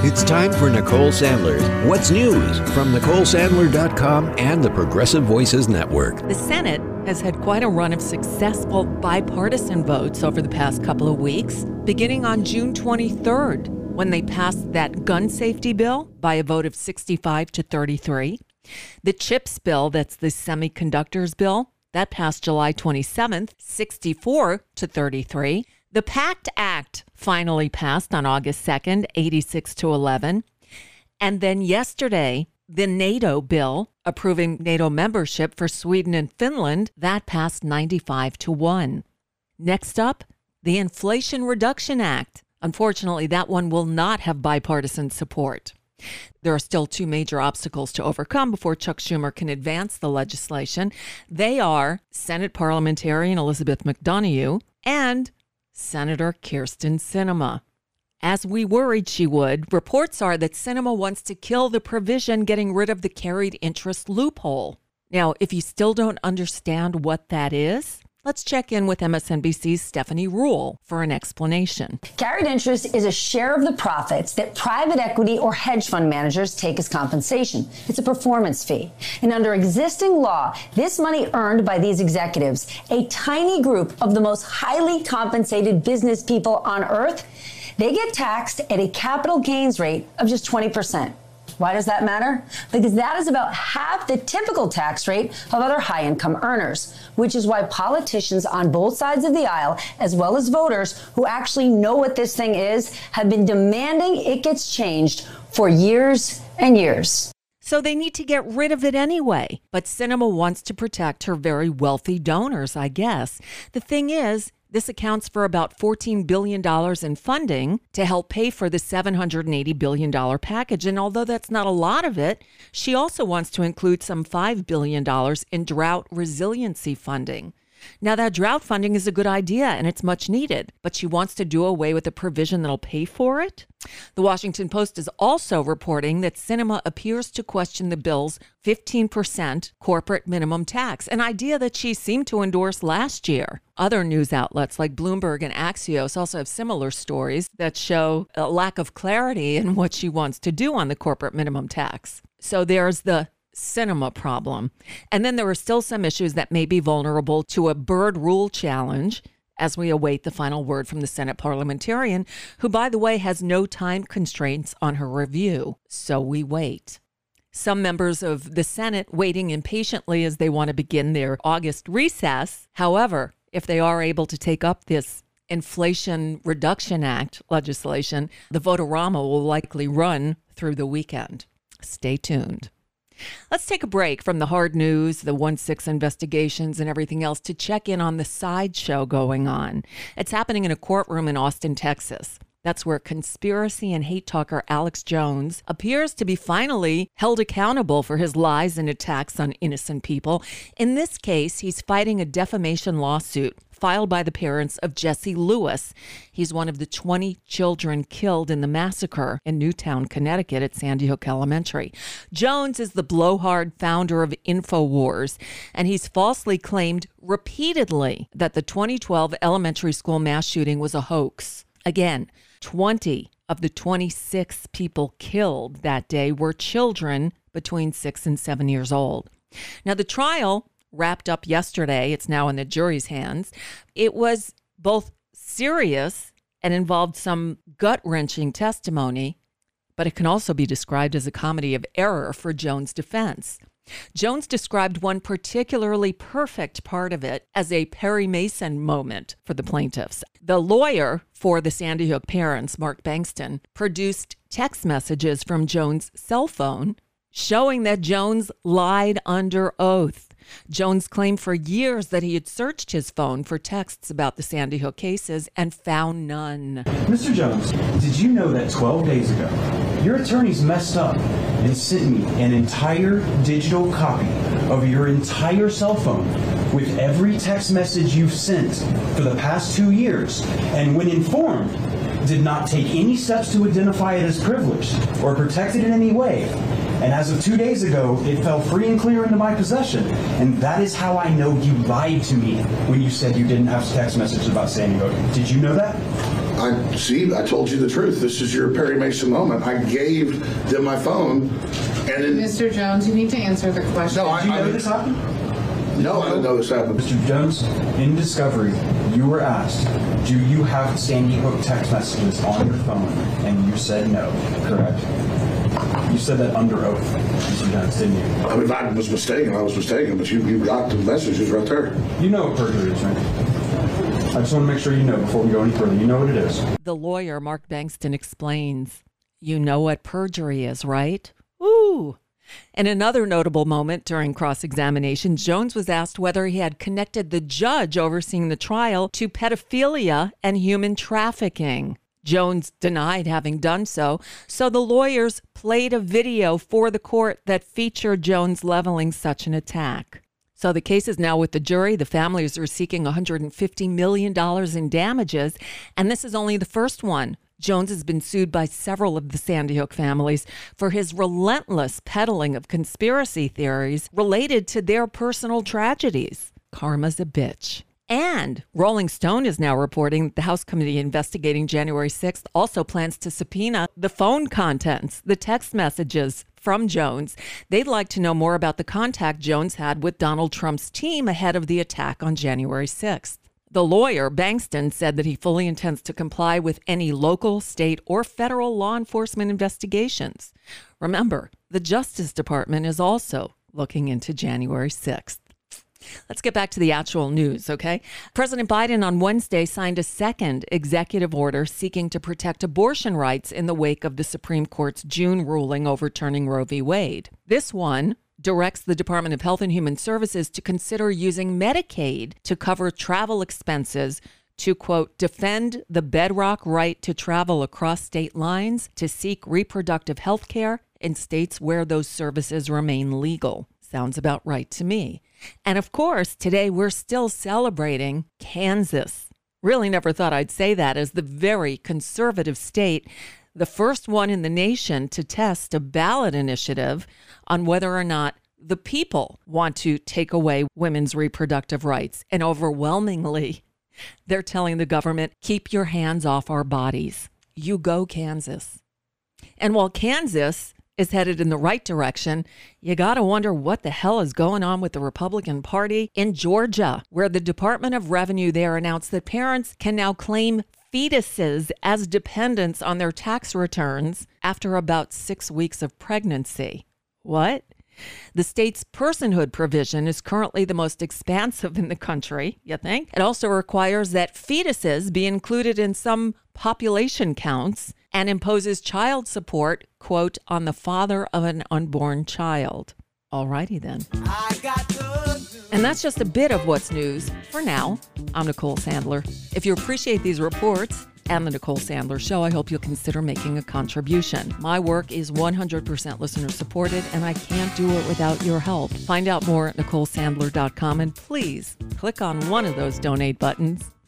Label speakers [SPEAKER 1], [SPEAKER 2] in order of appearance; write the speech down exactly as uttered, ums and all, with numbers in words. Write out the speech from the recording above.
[SPEAKER 1] It's time for Nicole Sandler's What's News from Nicole Sandler dot com and the Progressive Voices Network.
[SPEAKER 2] The Senate has had quite a run of successful bipartisan votes over the past couple of weeks, beginning on June twenty-third, when they passed that gun safety bill by a vote of sixty-five to thirty-three. The CHIPS bill, that's the semiconductors bill, that passed July twenty-seventh, sixty-four to thirty-three. The PACT Act finally passed on August second, eighty-six to eleven. And then yesterday, the NATO bill approving NATO membership for Sweden and Finland, that passed ninety-five to one. Next up, the Inflation Reduction Act. Unfortunately, that one will not have bipartisan support. There are still two major obstacles to overcome before Chuck Schumer can advance the legislation. They are Senate parliamentarian Elizabeth McDonough and Senator Kyrsten Sinema. As we worried she would, reports are that Sinema wants to kill the provision getting rid of the carried interest loophole. Now, if you still don't understand what that is, let's check in with M S N B C's Stephanie Ruhle for an explanation.
[SPEAKER 3] Carried interest is a share of the profits that private equity or hedge fund managers take as compensation. It's a performance fee. And under existing law, this money earned by these executives, a tiny group of the most highly compensated business people on earth, they get taxed at a capital gains rate of just twenty percent. Why does that matter? Because that is about half the typical tax rate of other high-income earners, which is why politicians on both sides of the aisle, as well as voters who actually know what this thing is, have been demanding it gets changed for years and years.
[SPEAKER 2] So they need to get rid of it anyway. But Sinema wants to protect her very wealthy donors, I guess. The thing is, this accounts for about fourteen billion dollars in funding to help pay for the seven hundred eighty billion dollars package. And although that's not a lot of it, she also wants to include some five billion dollars in drought resiliency funding. Now, that drought funding is a good idea and it's much needed, but she wants to do away with the provision that'll pay for it. The Washington Post is also reporting that Sinema appears to question the bill's fifteen percent corporate minimum tax, an idea that she seemed to endorse last year. Other news outlets like Bloomberg and Axios also have similar stories that show a lack of clarity in what she wants to do on the corporate minimum tax. So there's the Sinema problem. And then there are still some issues that may be vulnerable to a Byrd rule challenge as we await the final word from the Senate parliamentarian, who, by the way, has no time constraints on her review. So we wait. Some members of the Senate waiting impatiently as they want to begin their August recess. However, if they are able to take up this Inflation Reduction Act legislation, the vote-a-rama will likely run through the weekend. Stay tuned. Let's take a break from the hard news, the one six investigations, and everything else to check in on the sideshow going on. It's happening in a courtroom in Austin, Texas. That's where conspiracy and hate talker Alex Jones appears to be finally held accountable for his lies and attacks on innocent people. In this case, he's fighting a defamation lawsuit filed by the parents of Jesse Lewis. He's one of the twenty children killed in the massacre in Newtown, Connecticut at Sandy Hook Elementary. Jones is the blowhard founder of InfoWars, and he's falsely claimed repeatedly that the twenty twelve elementary school mass shooting was a hoax. Again, twenty of the twenty-six people killed that day were children between six and seven years old. Now, the trial wrapped up yesterday. It's now in the jury's hands. It was both serious and involved some gut-wrenching testimony, but it can also be described as a comedy of error for Jones' defense. Jones described one particularly perfect part of it as a Perry Mason moment for the plaintiffs. The lawyer for the Sandy Hook parents, Mark Bankston, produced text messages from Jones' cell phone showing that Jones lied under oath. Jones claimed for years that he had searched his phone for texts about the Sandy Hook cases and found none.
[SPEAKER 4] Mister Jones, did you know that twelve days ago, your attorneys messed up and sent me an entire digital copy of your entire cell phone with every text message you've sent for the past two years, and when informed, did not take any steps to identify it as privileged or protect it in any way. And as of two days ago, it fell free and clear into my possession. And that is how I know you lied to me when you said you didn't have text messages about Sandy Hook. Did you know that?
[SPEAKER 5] I see, I told you the truth. This is your Perry Mason moment. I gave them my phone, and then,
[SPEAKER 6] Mister Jones, you need to answer the question.
[SPEAKER 5] No, I,
[SPEAKER 4] Did you know
[SPEAKER 5] I,
[SPEAKER 4] this happened?
[SPEAKER 5] No, I didn't know this happened.
[SPEAKER 4] Mister Jones, in discovery, you were asked, do you have Sandy Hook text messages on your phone? And you said no, correct? You said that under oath, Mister Jones, didn't you?
[SPEAKER 5] I mean, if I was mistaken, I was mistaken, but you, you got the messages right there.
[SPEAKER 4] You know what perjury is, right? I just want to make sure you know before we go any further. You know what it is.
[SPEAKER 2] The lawyer, Mark Bankston, explains, you know what perjury is, right? Ooh. In another notable moment during cross-examination, Jones was asked whether he had connected the judge overseeing the trial to pedophilia and human trafficking. Jones denied having done so, so the lawyers played a video for the court that featured Jones leveling such an attack. So the case is now with the jury. The families are seeking one hundred fifty million dollars in damages, and this is only the first one. Jones has been sued by several of the Sandy Hook families for his relentless peddling of conspiracy theories related to their personal tragedies. Karma's a bitch. And Rolling Stone is now reporting that the House committee investigating January sixth also plans to subpoena the phone contents, the text messages from Jones. They'd like to know more about the contact Jones had with Donald Trump's team ahead of the attack on January sixth. The lawyer, Bankston, said that he fully intends to comply with any local, state, or federal law enforcement investigations. Remember, the Justice Department is also looking into January sixth. Let's get back to the actual news, okay? President Biden on Wednesday signed a second executive order seeking to protect abortion rights in the wake of the Supreme Court's June ruling overturning Roe v. Wade. This one directs the Department of Health and Human Services to consider using Medicaid to cover travel expenses to, quote, defend the bedrock right to travel across state lines to seek reproductive health care in states where those services remain legal. Sounds about right to me. And of course, today we're still celebrating Kansas. Really never thought I'd say that, as the very conservative state, the first one in the nation to test a ballot initiative on whether or not the people want to take away women's reproductive rights. And overwhelmingly, they're telling the government, keep your hands off our bodies. You go, Kansas. And while Kansas is headed in the right direction, you got to wonder what the hell is going on with the Republican Party in Georgia, where the Department of Revenue there announced that parents can now claim fetuses as dependents on their tax returns after about six weeks of pregnancy. What? The state's personhood provision is currently the most expansive in the country, you think? It also requires that fetuses be included in some population counts and imposes child support, quote, on the father of an unborn child. Alrighty then. I got the and that's just a bit of what's news for now. I'm Nicole Sandler. If you appreciate these reports and the Nicole Sandler Show, I hope you'll consider making a contribution. My work is one hundred percent listener supported, and I can't do it without your help. Find out more at nicole sandler dot com, and please click on one of those donate buttons.